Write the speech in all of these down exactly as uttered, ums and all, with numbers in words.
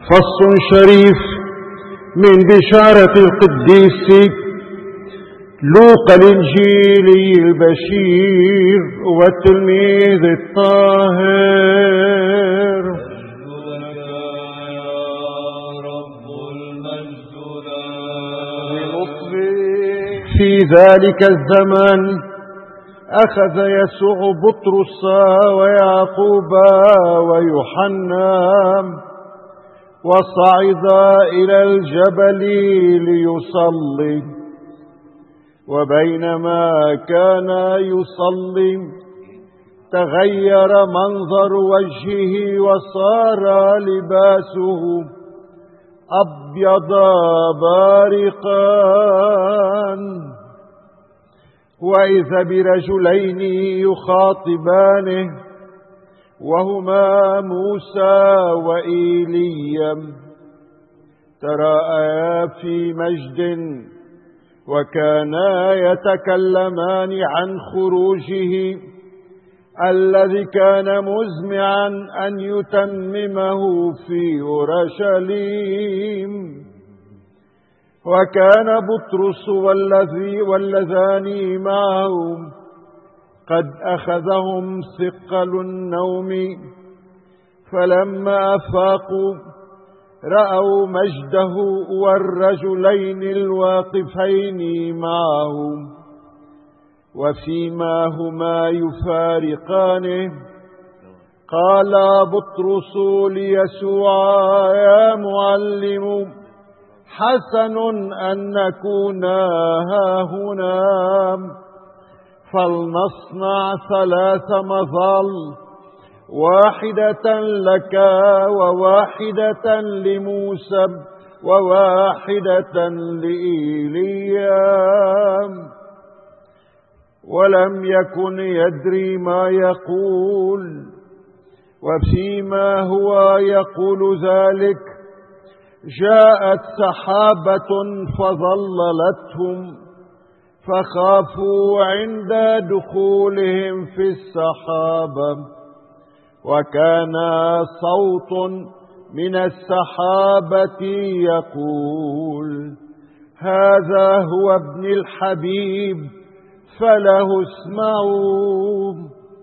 فصل شريف من بشارة القديس لوقا الإنجيلي البشير والتلميذ الطاهر. في ذلك الزمن أخذ يسوع بطرس ويعقوب ويوحنا وصعد إلى الجبل ليصلي، وبينما كان يصلي تغير منظر وجهه وصار لباسه أبيض بارقا، وإذا برجلين يخاطبانه وهما موسى وإيليا تراءيا في مجد، وكانا يتكلمان عن خروجه الذي كان مزمعا أن يتممه في أورشليم. وكان بطرس والذي واللذان معه قد أخذهم ثقل النوم، فلما أفاقوا رأوا مجده والرجلين الواقفين معه، وفيما هما يفارقانه قال بطرس ليسوع: يا معلم، حسن أن نكون هاهنا، فلنصنع ثلاث مظال، واحدة لك وواحدة لموسى وواحدة لإيليا. ولم يكن يدري ما يقول، وفيما هو يقول ذلك جاءت سحابة فظللتهم، فخافوا عند دخولهم في السحابة، وكان صوت من السحابة يقول: هذا هو ابن الحبيب فله اسمعوا.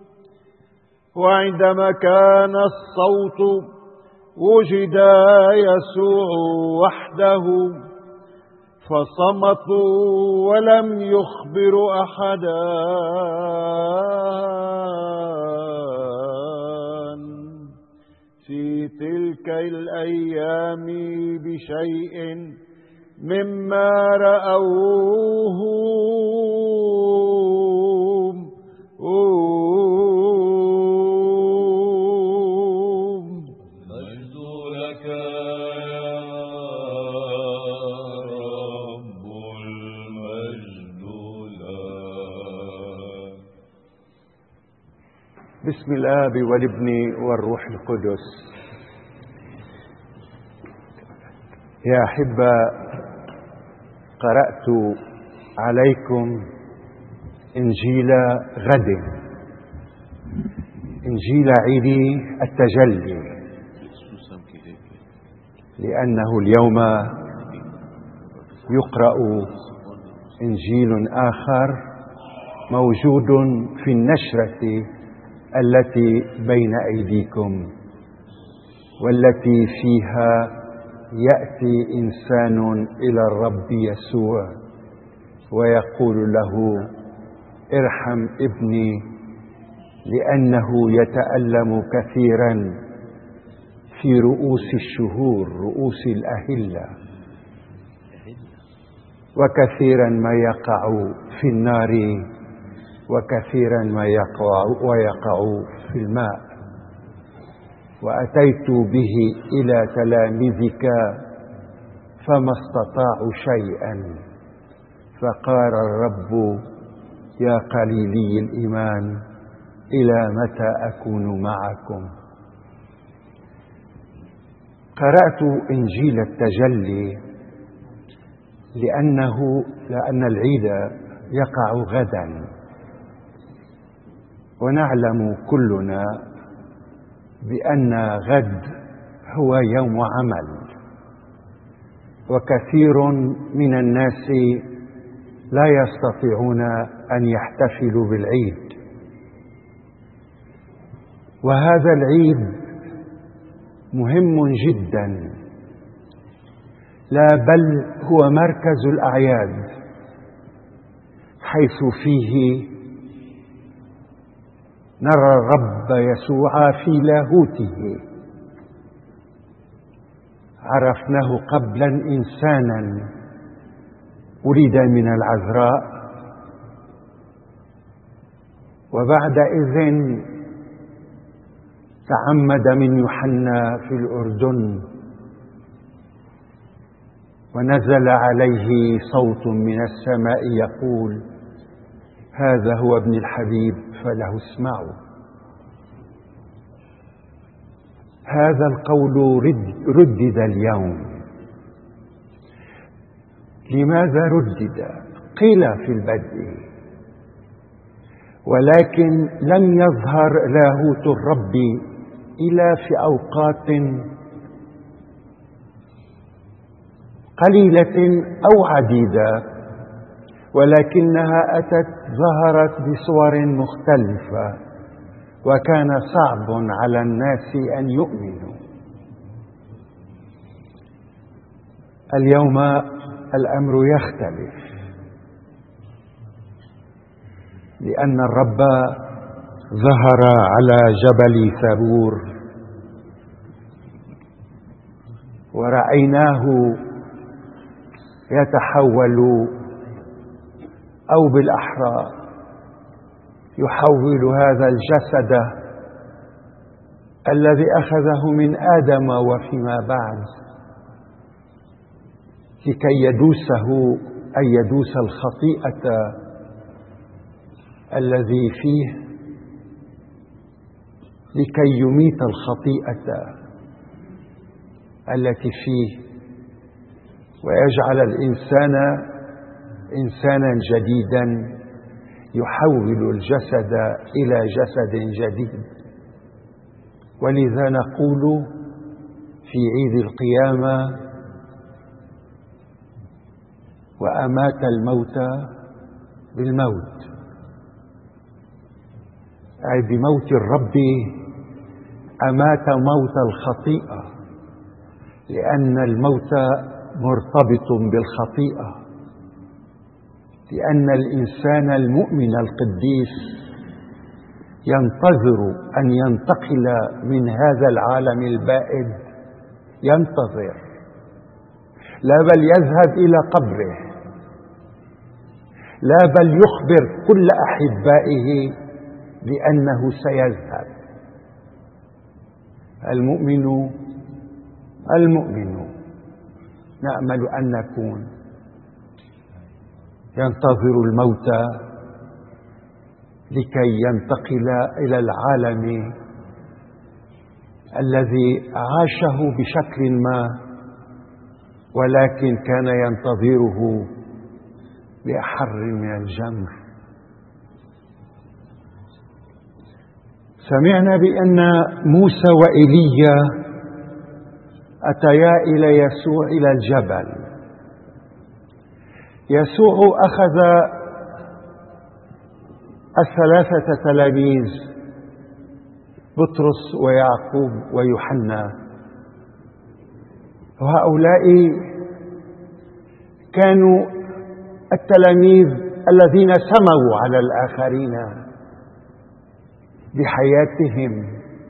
وعندما كان الصوت وجد يسوع وحده، فصمتوا ولم يخبروا أحدا. في تلك الأيام بشيء مما رأوه مجد لك يا رب، المجد لك. بسم الآب والابن والروح القدس. يا أحبة، قرأت عليكم إنجيل غد، إنجيل عيد التجلي، لأنه اليوم يقرأ إنجيل آخر موجود في النشرة التي بين أيديكم، والتي فيها يأتي إنسان إلى الرب يسوع ويقول له: ارحم ابني لأنه يتألم كثيرا في رؤوس الشهور، رؤوس الأهلة، وكثيرا ما يقع في النار، وكثيرا ما يقع ويقع في الماء. وأتيت به إلى تلاميذك فما استطاعوا شيئا، فقال الرب: يا قليلي الإيمان، إلى متى أكون معكم؟ قرأت إنجيل التجلي لأنه لأن العيد يقع غدا، ونعلم كلنا بأن غد هو يوم عمل، وكثير من الناس لا يستطيعون أن يحتفلوا بالعيد. وهذا العيد مهم جدا، لا بل هو مركز الأعياد، حيث فيه نرى الرب يسوع في لاهوته، عرفناه قبلا إنسانا ولد من العذراء، وبعدئذ تعمد من يوحنا في الأردن، ونزل عليه صوت من السماء يقول: هذا هو ابن الحبيب فله اسمعوا. هذا القول ردد اليوم. لماذا ردد؟ قيل في البدء، ولكن لم يظهر لاهوت الرب إلا في أوقات قليلة أو عديدة، ولكنها أتت ظهرت بصور مختلفة، وكان صعب على الناس أن يؤمنوا. اليوم الأمر يختلف، لأن الرب ظهر على جبل ثابور، ورأيناه يتحول، أو بالأحرى يحول هذا الجسد الذي أخذه من آدم وفيما بعد، لكي يدوسه، أي يدوس الخطيئة الذي فيه، لكي يميت الخطيئة التي فيه، ويجعل الإنسان إنسانا جديدا يحول الجسد إلى جسد جديد. ولذا نقول في عيد القيامة: وأمات الموت بالموت، أي بموت الرب أمات موت الخطيئة، لأن الموت مرتبط بالخطيئة، لأن الإنسان المؤمن القديس ينتظر أن ينتقل من هذا العالم البائد، ينتظر، لا بل يذهب إلى قبره، لا بل يخبر كل أحبائه بأنه سيذهب. المؤمن المؤمن نأمل أن نكون ينتظر الموت لكي ينتقل إلى العالم الذي عاشه بشكل ما، ولكن كان ينتظره بأحر من الجمر. سمعنا بأن موسى وإيليا أتيا إلى يسوع إلى الجبل. يسوع أخذ الثلاثة تلاميذ بطرس ويعقوب ويوحنا، وهؤلاء كانوا التلاميذ الذين سموا على الآخرين بحياتهم،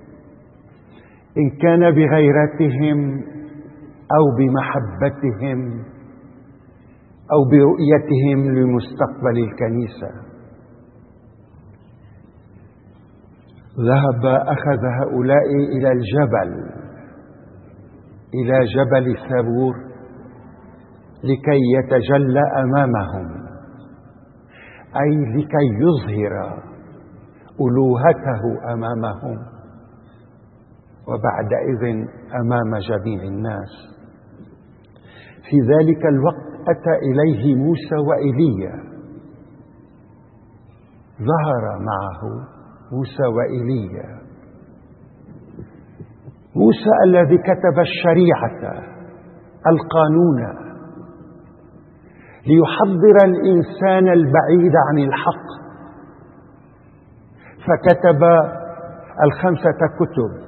إن كان بغيرتهم أو بمحبتهم أو برؤيتهم لمستقبل الكنيسة. ذهب أخذ هؤلاء إلى الجبل، إلى جبل ثابور، لكي يتجلى أمامهم، أي لكي يظهر ألوهته أمامهم، وبعدئذ أمام جميع الناس. في ذلك الوقت أتى إليه موسى وإيليا، ظهر معه موسى وإيليا، موسى الذي كتب الشريعة القانون ليحضر الإنسان البعيد عن الحق، فكتب الخمسة كتب: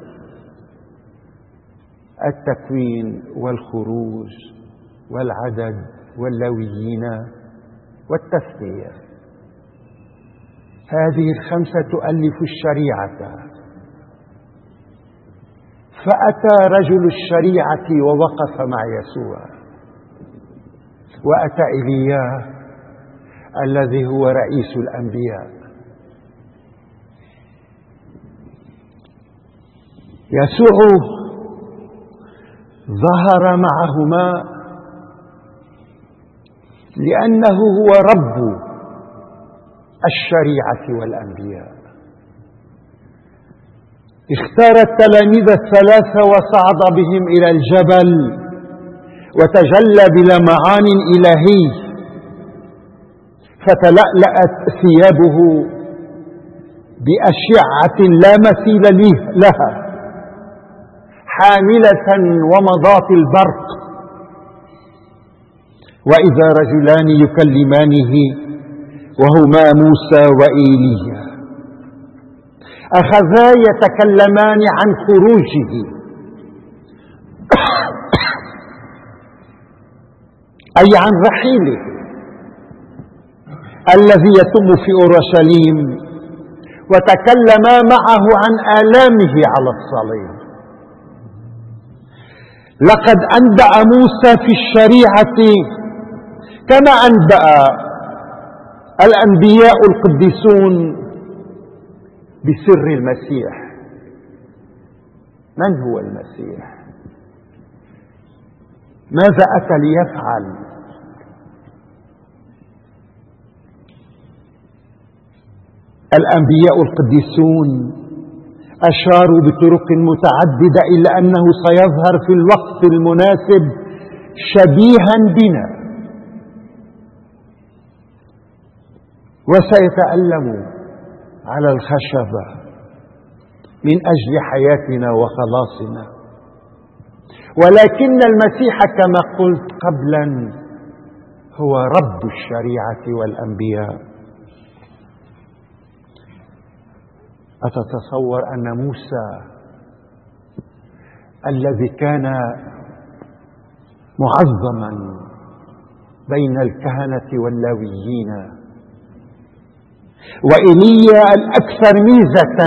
التكوين والخروج والعدد واللويين والتثنية. هذه الخمسة تؤلف الشريعة. فأتى رجل الشريعة ووقف مع يسوع، وأتى إيليا الذي هو رئيس الأنبياء. يسوع ظهر معهما لأنه هو رب الشريعة والأنبياء. اختار التلاميذ الثلاثة وصعد بهم إلى الجبل وتجلى بلمعان إلهي، فتلألأت ثيابه بأشعة لا مثيل لها حاملة ومضات البرق، وإذا رجلان يكلمانه وهما موسى وإيليا، أخذا يتكلمان عن خروجه أي عن رحيله الذي يتم في أورشليم، وتكلما معه عن آلامه على الصليب. لقد أنبأ موسى في الشريعة كما أنبأ الأنبياء القديسون بسر المسيح. من هو المسيح؟ ماذا أتى ليفعل؟ الأنبياء القديسون أشاروا بطرق متعددة إلى أنه سيظهر في الوقت المناسب شبيها بنا، وسيتألم على الخشبة من أجل حياتنا وخلاصنا. ولكن المسيح كما قلت قبلا هو رب الشريعة والأنبياء. أتتصور أن موسى الذي كان معظما بين الكهنة واللاويين، وإيليا الأكثر ميزة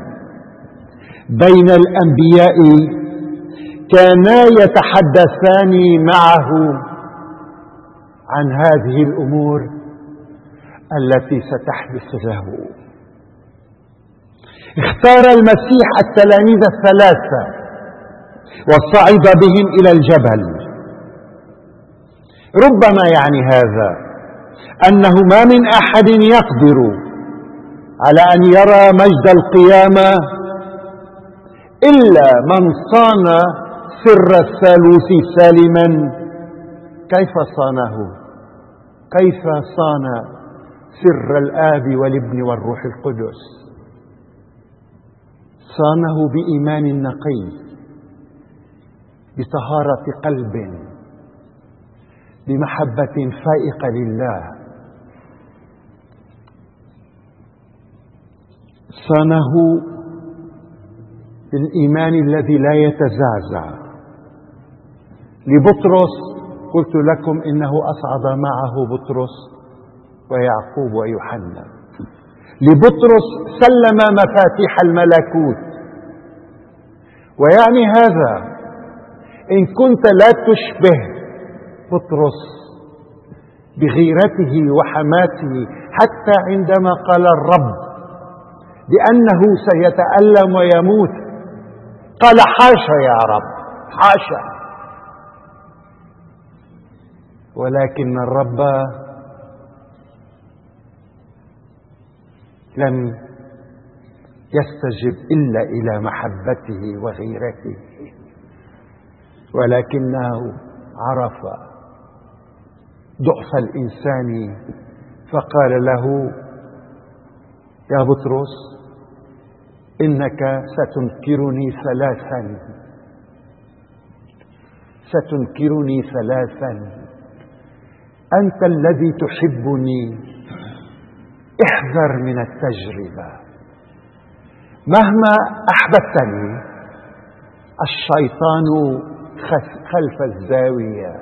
بين الأنبياء، كانا يتحدثان معه عن هذه الأمور التي ستحدث له. اختار المسيح التلاميذ الثلاثة وصعد بهم إلى الجبل. ربما يعني هذا أنه ما من أحد يقدر على أن يرى مجد القيامة إلا من صان سر الثالوث سالما. كيف صانه؟ كيف صان سر الآب والابن والروح القدس؟ صانه بإيمان نقي، بطهارة قلب، بمحبة فائقة لله. صانه بالإيمان الذي لا يتزعزع. لبطرس قلت لكم إنه أصعد معه بطرس ويعقوب ويوحنا. لبطرس سلم مفاتيح الملكوت. ويعني هذا إن كنت لا تشبه بطرس بغيرته وحماته حتى عندما قال الرب بأنه سيتألم ويموت، قال حاشا يا رب، حاشا. ولكن الرب لم يستجب إلا إلى محبته وغيرته، ولكنه عرف ضعف الإنسان فقال له يا بطرس إنك ستنكرني ثلاثا ستنكرني ثلاثا: أنت الذي تحبني، احذر من التجربة. مهما أحببتني، الشيطان خلف الزاوية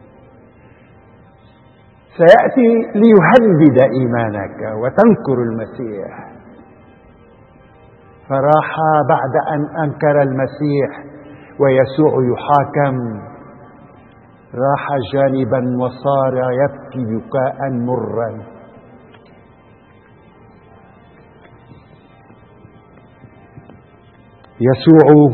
سيأتي ليهدد إيمانك وتنكر المسيح. فراح بعد أن أنكر المسيح ويسوع يحاكم، راح جانبا وصار يبكي بكاء مرا. يسوع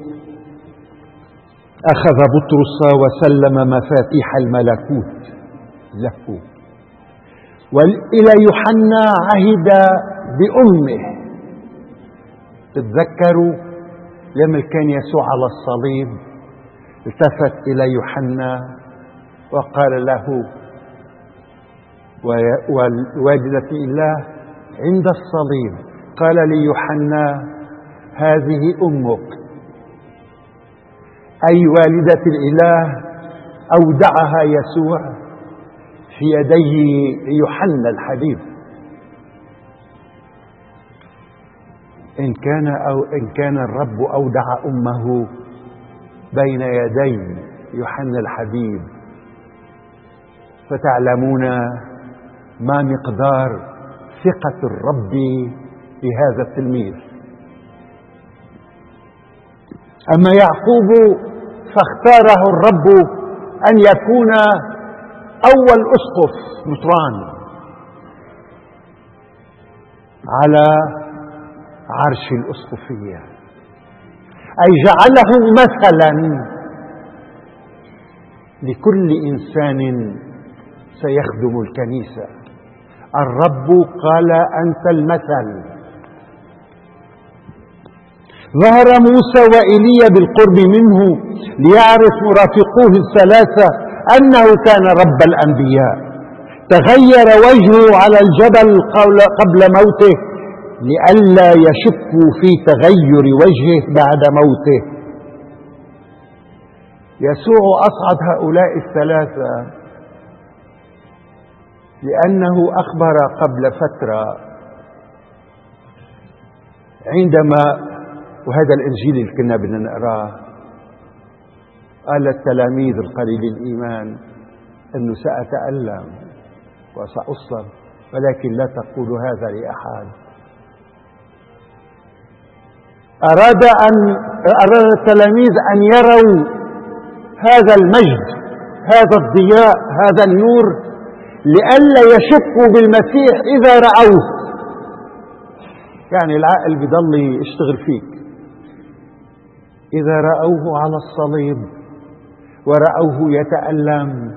أخذ بطرس وسلم مفاتيح الملكوت له، وإلى يوحنا عهد بأمه. تتذكروا لما كان يسوع على الصليب التفت إلى يوحنا وقال له: والوالدة الله عند الصليب. قال ليوحنا: هذه أمك، أي والدة الإله أودعها يسوع في يدي يوحنا الحبيب. إن كان أو إن كان الرب أودع أمه بين يدي يوحنا الحبيب، فتعلمون ما مقدار ثقة الرب بهذا التلميذ. أما يعقوب فاختاره الرب أن يكون أول أسقف مطران على عرش الأسقفية، أي جعله مثلا لكل إنسان سيخدم الكنيسة. الرب قال: أنت المثل. ظهر موسى وإيليا بالقرب منه ليعرف مرافقوه الثلاثة أنه كان رب الأنبياء. تغير وجهه على الجبل قبل موته لئلا يشكوا في تغير وجهه بعد موته. يسوع أصعد هؤلاء الثلاثة لأنه أخبر قبل فترة عندما، وهذا الإنجيل اللي كنا بدنا نقراه، قال التلاميذ القليل الإيمان أنه سأتألم وسأصلب، ولكن لا تقولوا هذا لأحد. أراد أن أراد التلاميذ أن يروا هذا المجد، هذا الضياء، هذا النور، لئلا يشكوا بالمسيح إذا رأوه. يعني العقل بيضل يشتغل فيك. إذا رأوه على الصليب ورأوه يتألم،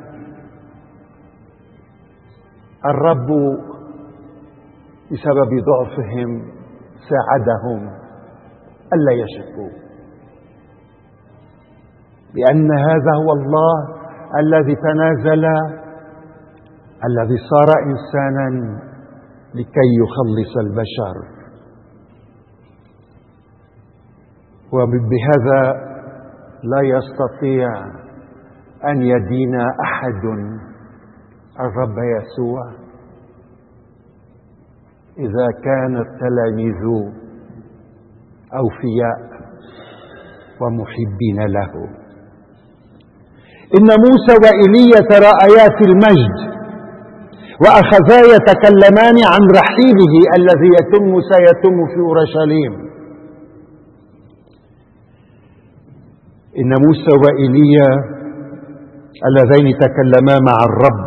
الرب بسبب ضعفهم ساعدهم ألا يشكوا، لأن هذا هو الله الذي تنازل، الذي صار إنسانا لكي يخلص البشر. وبهذا لا يستطيع أن يدين أحد الرب يسوع إذا كان التلاميذ أوفياء ومحبين له. إن موسى وإيليا تراءيا في المجد وأخذا يتكلمان عن رحيله الذي يتم سيتم في أورشليم. إن موسى وإيليا اللذين تكلما مع الرب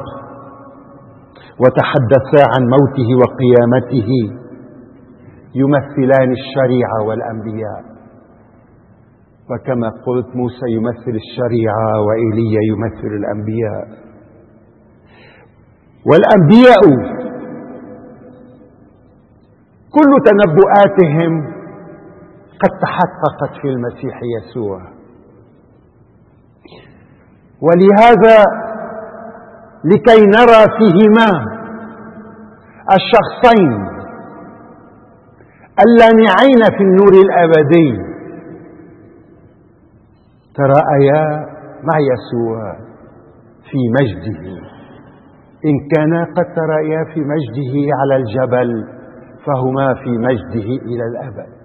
وتحدثا عن موته وقيامته يمثلان الشريعة والأنبياء. وكما قلت، موسى يمثل الشريعة وإيليا يمثل الأنبياء. والأنبياء كل تنبؤاتهم قد تحققت في المسيح يسوع، ولهذا لكي نرى فيهما الشخصين اللامعين في النور الأبدي تراءيا مع يسوع في مجده. إن كانا قد تراءيا في مجده على الجبل فهما في مجده إلى الأبد.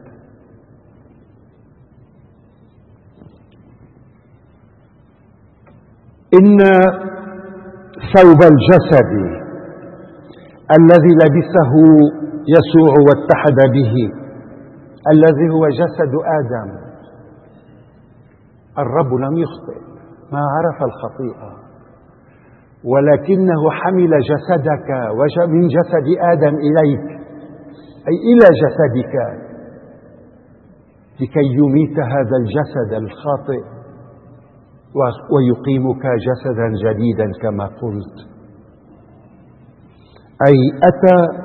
إن ثوب الجسد الذي لبسه يسوع واتحد به، الذي هو جسد آدم، الرب لم يخطئ، ما عرف الخطيئة، ولكنه حمل جسدك من جسد آدم إليك، أي إلى جسدك، لكي يميت هذا الجسد الخاطئ ويقيمك جسدا جديدا كما قلت. أي أتى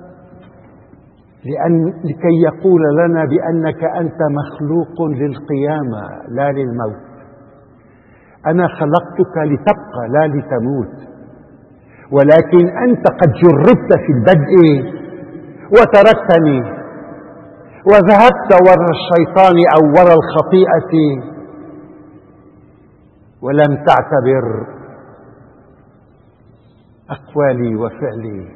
لأن لكي يقول لنا بأنك أنت مخلوق للقيامة لا للموت. أنا خلقتك لتبقى لا لتموت، ولكن أنت قد جربت في البدء وتركتني وذهبت وراء الشيطان أو وراء الخطيئة ولم تعتبر أقوالي وفعلي،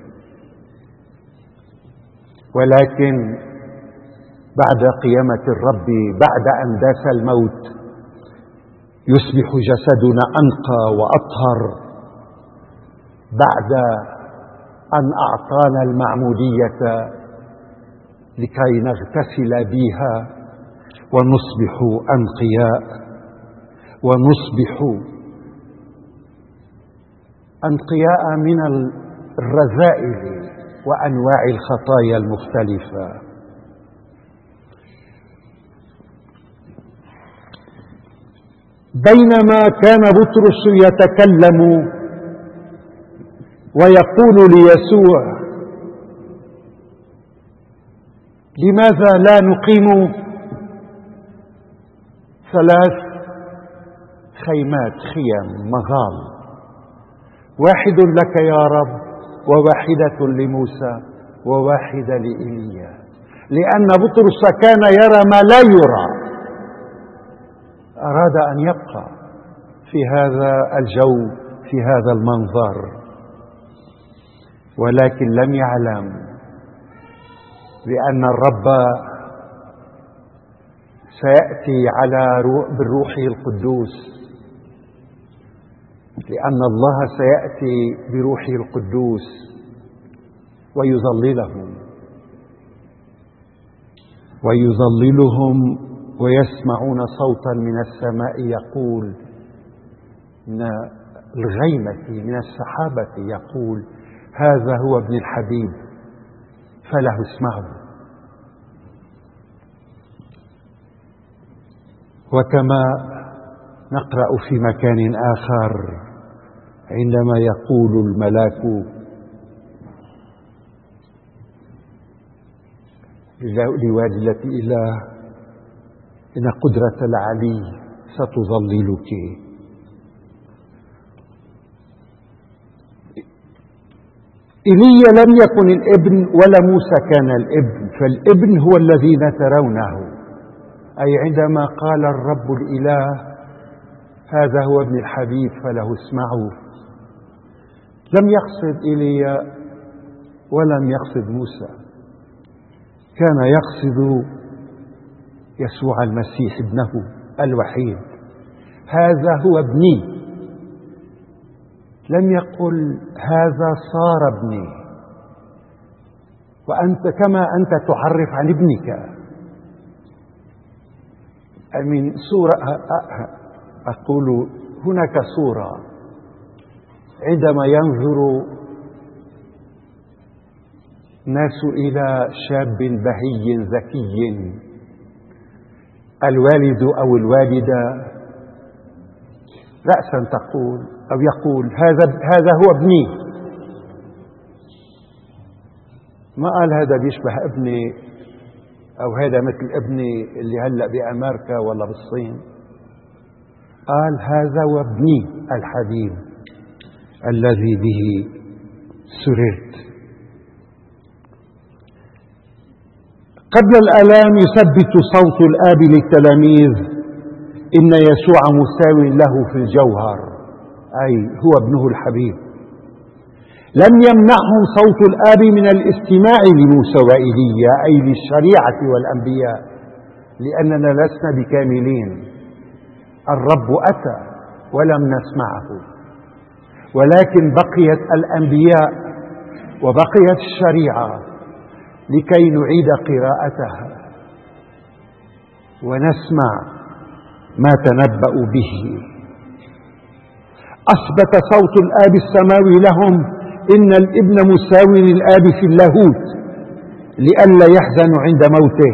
ولكن بعد قيامة الرب، بعد أن داس الموت، يصبح جسدنا أنقى وأطهر بعد أن أعطانا المعمودية لكي نغتسل بها ونصبح أنقياء، ونصبح أنقياء من الرذائل وأنواع الخطايا المختلفة. بينما كان بطرس يتكلم ويقول ليسوع: لماذا لا نقيم ثلاث خيمات، خيم، مغال، واحد لك يا رب، وواحدة لموسى، وواحدة لإيليا، لأن بطرس كان يرى ما لا يرى، أراد أن يبقى في هذا الجو، في هذا المنظر، ولكن لم يعلم بأن الرب سيأتي على بالروح القدوس، لأن الله سيأتي بروحه القدوس ويظللهم ويظللهم ويسمعون صوتا من السماء يقول، من الغيمة، من السحابة يقول: هذا هو ابن الحبيب فله اسمعوا. وكما نقرأ في مكان آخر عندما يقول الملاك لوالدة إله: إن قدرة العلي ستظللك. إيليا لم يكن الابن ولا موسى كان الابن، فالابن هو الذي ترونه، أي عندما قال الرب الإله: هذا هو ابن الحبيب فله اسمعوا، لم يقصد إيليا ولم يقصد موسى، كان يقصد يسوع المسيح ابنه الوحيد. هذا هو ابني، لم يقل هذا صار ابني، وأنت كما أنت تعرف عن ابنك. من صورة، أقول هناك صورة عندما ينظر الناس إلى شاب بهي ذكي، الوالد أو الوالدة رأسا تقول أو يقول: هذا هذا هو ابني، ما قال هذا بيشبه ابني، أو هذا مثل ابني اللي هلأ بأمريكا ولا بالصين. قال: هذا هو ابني الحبيب الذي به سررت. قبل الآلام يثبت صوت الآب للتلاميذ إن يسوع مساو له في الجوهر، أي هو ابنه الحبيب. لم يمنعهم صوت الآب من الاستماع لموسى وإيليا، أي للشريعة والأنبياء، لأننا لسنا بكاملين. الرب أتى ولم نسمعه، ولكن بقيت الأنبياء وبقيت الشريعة لكي نعيد قراءتها ونسمع ما تنبأ به. أثبت صوت الآب السماوي لهم إن الابن مساو للآب في اللاهوت لئلا يحزنوا عند موته،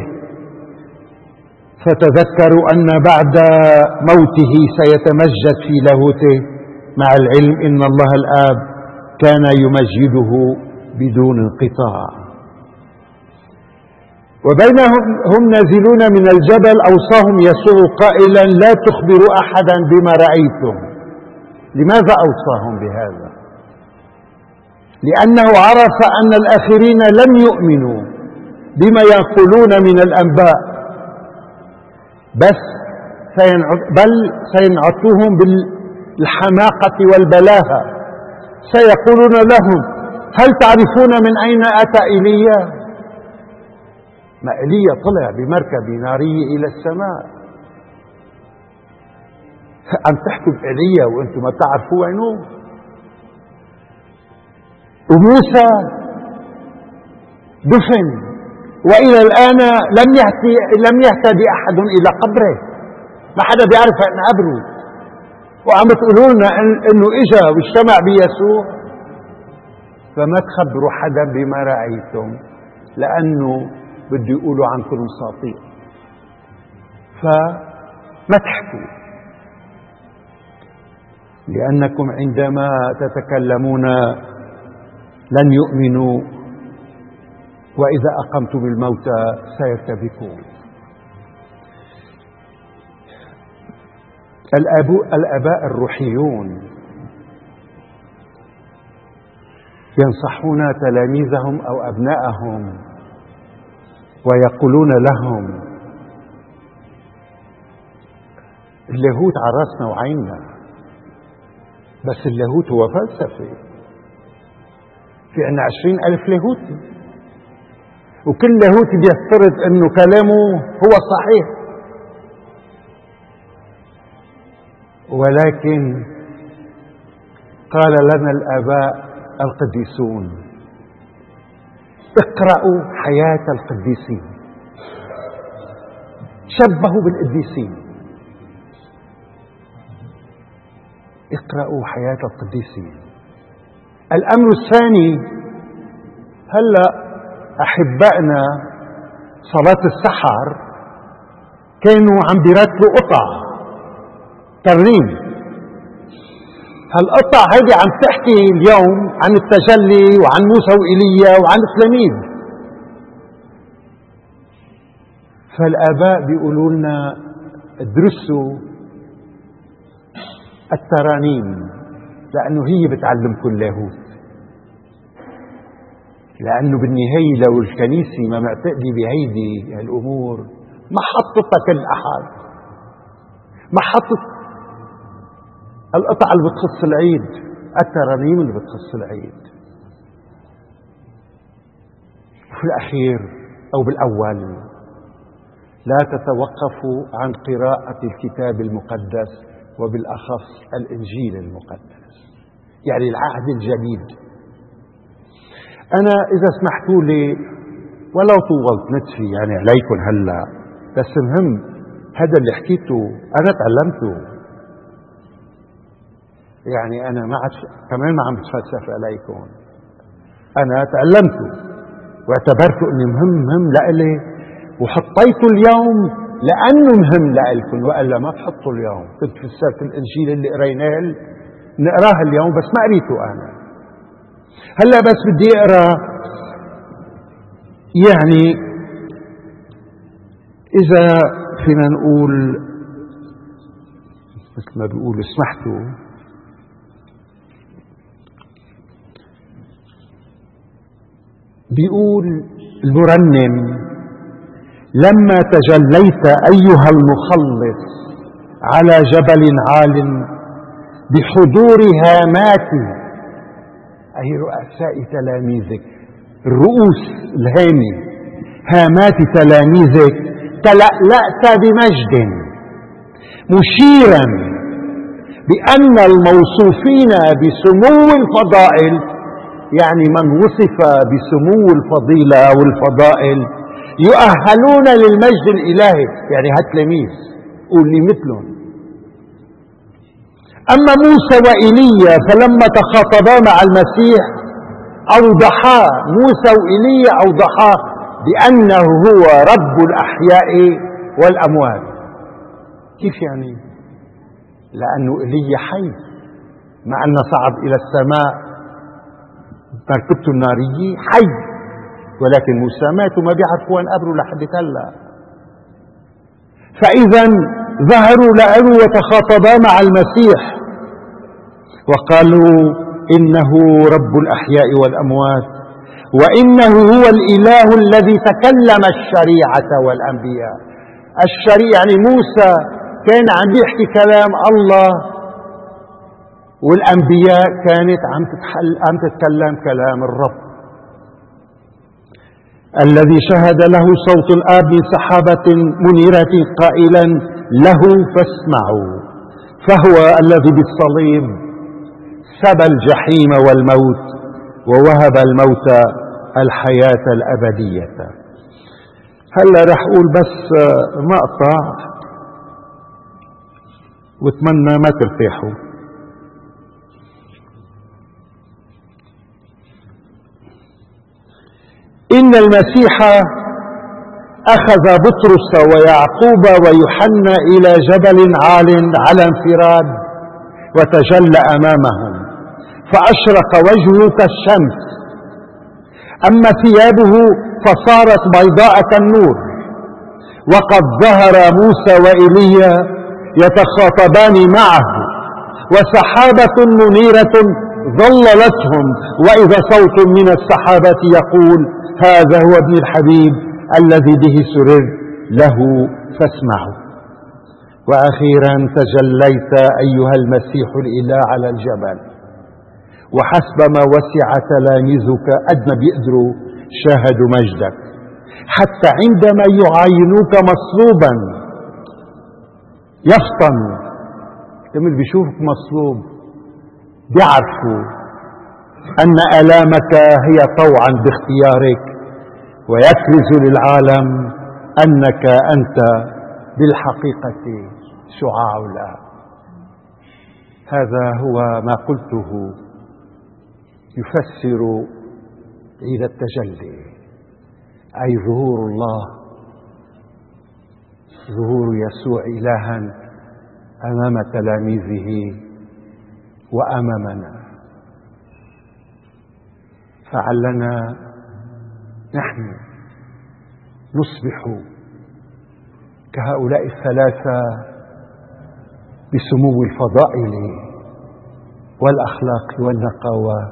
فتذكروا أن بعد موته سيتمجد في لاهوته، مع العلم إن الله الآب كان يمجده بدون انقطاع. وبينهم هم نازلون من الجبل أوصاهم يسوع قائلا: لا تخبروا أحدا بما رأيتم. لماذا أوصاهم بهذا؟ لأنه عرف أن الآخرين لم يؤمنوا بما ينقلون من الأنباء، بس بل سينعتوهم بالحماقة والبلاهة. سيقولون لهم: هل تعرفون من أين أتى إيليا؟ ما إيليا طلع بمركب نارية إلى السماء، عم تحكوا بإيليا وأنتم ما تعرفوا وينه؟ وموسى دفن وإلى الآن لم يهتدي لم يهتدي أحد إلى قبره، ما حدا بيعرف أن قبره، وعم تقولوا لنا إنه إجا واجتمع بيسوع. فما تخبروا حدا بما رأيتم، لأنه بده يقولوا عنكم اساطير، فما تحكوا، لأنكم عندما تتكلمون لن يؤمنوا، وإذا أقمتم الموتى سيرتبكون. الآباء الروحيون ينصحون تلاميذهم أو أبنائهم ويقولون لهم: اللاهوت على راسنا وعيننا، بس اللاهوت هو فلسفة. في عنا عشرين ألف لاهوتي، وكل لاهوتي بيفترض أنه كلامه هو الصحيح، ولكن قال لنا الآباء القديسون: اقرأوا حياة القديسين، شبهوا بالقديسين، اقرأوا حياة القديسين. الأمر الثاني، هلأ أحبائنا صلاة السحر كانوا عم بيرتلوا قطع ترنيم. هالقطع هيدي عم تحكي اليوم عن التجلي وعن موسى وإيليا وعن التلاميذ. فالآباء بيقولوا لنا: ادرسوا الترانيم، لأنه هي بتعلمكم اللاهوت. لأنه بالنهاية لو الكنيسة ما معتقدة بهيدي الأمور ما حطتها كل أحد، ما حطت القطع اللي بتخص العيد، الترانيم اللي بتخص العيد. وفي الأخير أو بالأول، لا تتوقفوا عن قراءة الكتاب المقدس، وبالأخص الإنجيل المقدس، يعني العهد الجديد. أنا إذا سمحتوا لي ولو طولت نتفي يعني عليكم هلا، بس مهم هذا اللي حكيته أنا تعلمته، يعني أنا ما عاد كمان ما عم بتفلسف عليكم، أنا تعلمته واعتبرته إني مهم مهم لإلي، وحطيته اليوم لأنه مهم لإلكم، وإلا ما تحطوا اليوم. كنت فسرت الإنجيل اللي قريناه نقراه اليوم، بس ما قريته أنا هلا، بس بدي أقرأ. يعني إذا فينا نقول مثل ما بيقولوا اسمحتوا، بيقول المرنم: لما تجليت أيها المخلص على جبل عال بحضور هامات أي رؤساء تلاميذك، الرؤوس الهامة هامات تلاميذك، تلألأت بمجد، مشيرا بأن الموصوفين بسمو الفضائل، يعني من وصف بسمو الفضيلة أو الفضائل، يؤهلون للمجد الإلهي. يعني هالتلاميذ قول لي مثلهم. أما موسى وإيليا فلما تخاطبا مع المسيح أوضحا، موسى وإيليا أوضحا بأنه هو رب الأحياء والأموات. كيف يعني؟ لأنه إيليا حي، مع أنه صعد إلى السماء مركبته النارية حي، ولكن موسى مات وما بيعرفوا وين قبره لحد هلا. فإذا ظهروا له وتخاطبا مع المسيح وقالوا إنه رب الأحياء والأموات، وإنه هو الإله الذي تكلم الشريعة والأنبياء. الشريعة يعني موسى كان عم يحكي كلام الله، والأنبياء كانت عم تتحل عم تتكلم كلام الرب الذي شهد له صوت الآب من سحابة منيرة قائلا له فاسمعوا. فهو الذي بالصليب سبى الجحيم والموت ووهب الموت الحياة الأبدية. هلا رح أقول بس مقطع واتمنى ما ترتاحوا. إن المسيح أخذ بطرس ويعقوب ويوحنا إلى جبل عال على انفراد وتجلى أمامهم، فأشرق وجهه كالشمس، أما ثيابه فصارت بيضاء كالنور. وقد ظهر موسى وإيليا يتخاطبان معه، وسحابة منيرة ظللتهم، وإذا صوت من السحابة يقول هذا هو ابن الحبيب الذي به سرر له فاسمعوا. وأخيرا تجليت أيها المسيح الإله على الجبل، وحسب ما وسع تلاميذك قد ما بيقدروا شاهدوا مجدك، حتى عندما يعاينوك مصلوبا يفطنوا. لما بيشوفك مصلوب بيعرفوا أن آلامك هي طوعا باختيارك، ويكرز للعالم أنك أنت بالحقيقة شعاع الآب. هذا هو ما قلته يفسر عيد التجلي، أي ظهور الله، ظهور يسوع إلها أمام تلاميذه وأمامنا. فعلنا نحن نصبح كهؤلاء الثلاثة بسمو الفضائل والأخلاق والنقاوة،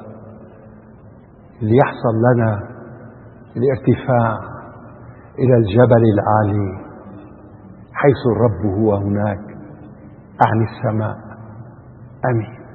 ليحصل لنا الارتفاع إلى الجبل العالي حيث الرب هو هناك، أعني السماء. آمين.